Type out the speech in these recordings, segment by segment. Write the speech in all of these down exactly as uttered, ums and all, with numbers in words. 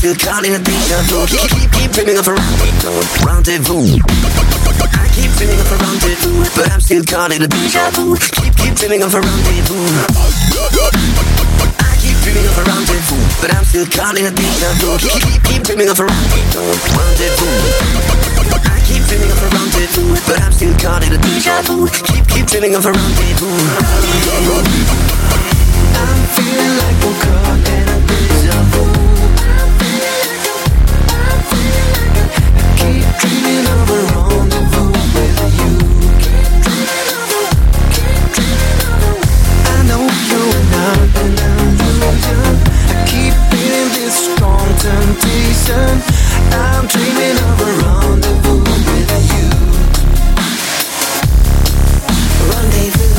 still caught in a deja vu. Keep, keep, keep dreaming of a rendezvous. Rendezvous. I keep dreaming of a rendezvous, but I'm still caught in a deja vu. Keep, keep dreaming of a rendezvous. I keep dreaming of a rendezvous, but I'm still caught in a deja vu. Keep, keep, keep dreaming of a rendezvous. Rendezvous. I keep dreaming of a rendezvous, but I'm still caught in a deja vu. Keep, keep dreaming of a rendezvous. I'm feeling like we're caught in a deja vu. Keep dreaming of a rendezvous with you. I know you're not an illusion. I keep feeling this strong temptation. I'm dreaming of a rendezvous with you. Rendezvous.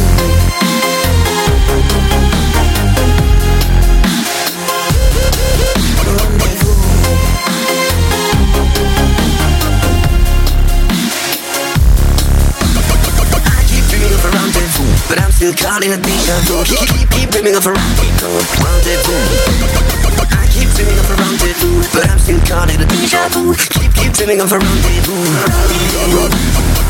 But I'm still caught in a deja vu. Keep, keep, keep dreaming of a rendezvous. I keep dreaming of a rendezvous, but I'm still caught in a deja vu. Keep, keep dreaming of a rendezvous.